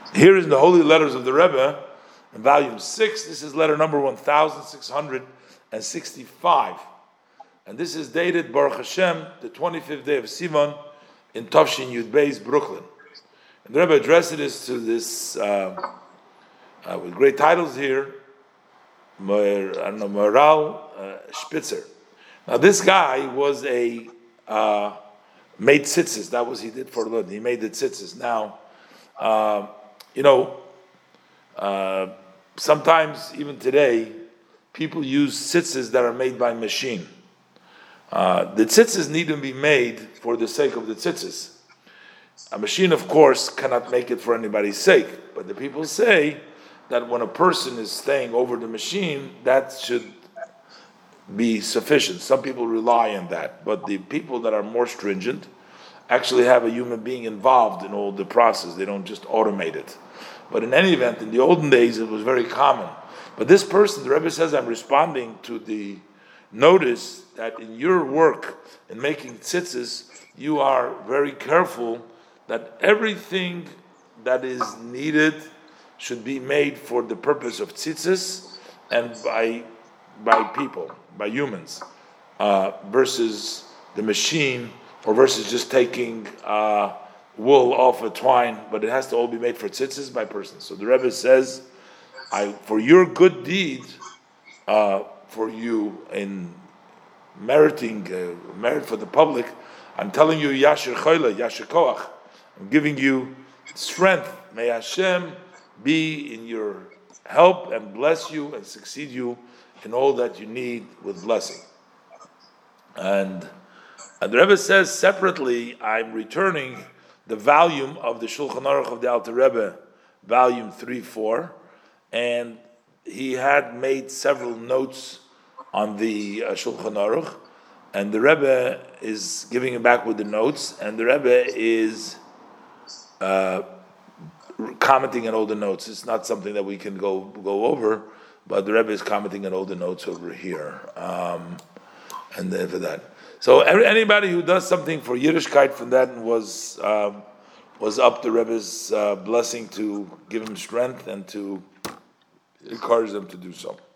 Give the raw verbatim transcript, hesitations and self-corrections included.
Here is the Holy Letters of the Rebbe in volume six. This is letter number one thousand six hundred sixty-five. And this is dated, Baruch Hashem, the twenty-fifth day of Sivan in Tafshin Yud Beis, Brooklyn. And the Rebbe addressed this to this, uh, uh, with great titles here, Mer, I don't know, Moral uh, Spitzer. Now this guy was a, uh, made tzitzis. That was he did for a living. He made the tzitzis. Now, uh, you know, uh, sometimes, even today, people use tzitzis that are made by machine. Uh, the tzitzis need to be made for the sake of the tzitzis. A machine, of course, cannot make it for anybody's sake. But the people say that when a person is staying over the machine, that should be sufficient. Some people rely on that. But the people that are more stringent actually have a human being involved in all the process. They don't just automate it. But in any event, in the olden days, it was very common. But this person, the Rebbe says, I'm responding to the notice that in your work in making tzitzis, you are very careful that everything that is needed should be made for the purpose of tzitzis and by by people, by humans, uh, versus the machine, or versus just taking uh, wool off a twine, but it has to all be made for tzitzis by persons. So the Rebbe says, I, for your good deed, uh, for you in meriting, uh, merit for the public, I'm telling you, Yashir Choyle, Yashir Koach, I'm giving you strength. May Hashem be in your help and bless you and succeed you in all that you need with blessing. And, and the Rebbe says separately, I'm returning the volume of the Shulchan Aruch of the Alter Rebbe, volume three four, and he had made several notes on the uh, Shulchan Aruch, and the Rebbe is giving him back with the notes, and the Rebbe is uh, commenting on all the notes. It's not something that we can go go over, but the Rebbe is commenting on all the notes over here, um, and then for that. So every, anybody who does something for Yiddishkeit from that was uh, was up the Rebbe's uh, blessing to give him strength and to encourage them to do so.